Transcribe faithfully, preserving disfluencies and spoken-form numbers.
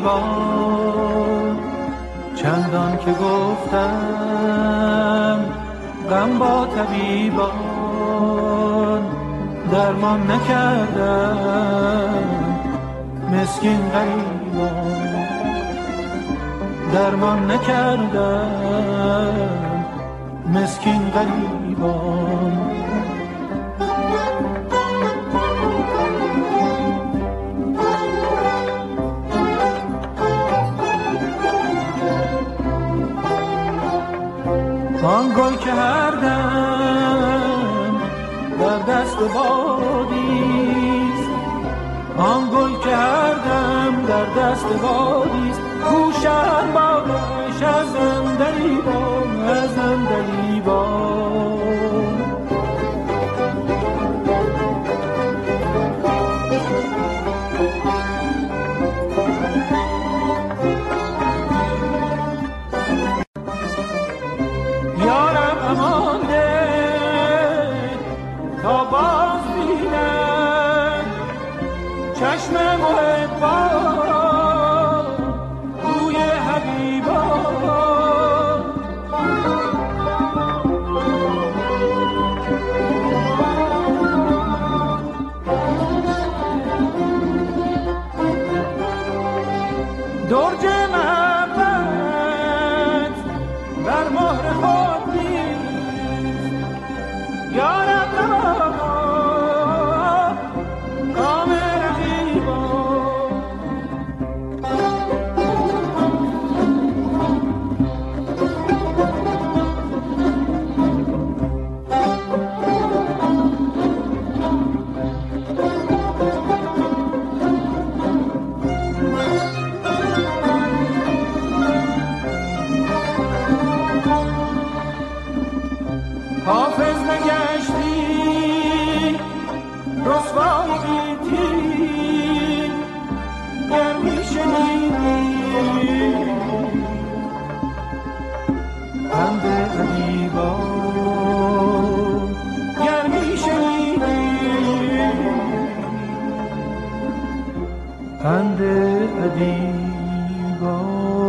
ادیبان، چندان که گفتم غم با طبیبان، درمان نکردم مسکین غریبان، درمان نکردم مسکین غریبان. آن گل که هر دم در دست بادیست، آن گل که هر دم در دست بادیست، گوشم بادش از اندلیبان، از اندلیبان. یارم امان ده تا باز بینم چشم محبان روی حبیبان. درج محبت بر مهر خود یارب نمانا کام رقیبان. حافظ نگشتی رسوای گیتی، گر می شنیدی پند ادیبان، گر می شنیدی پند ادیبان.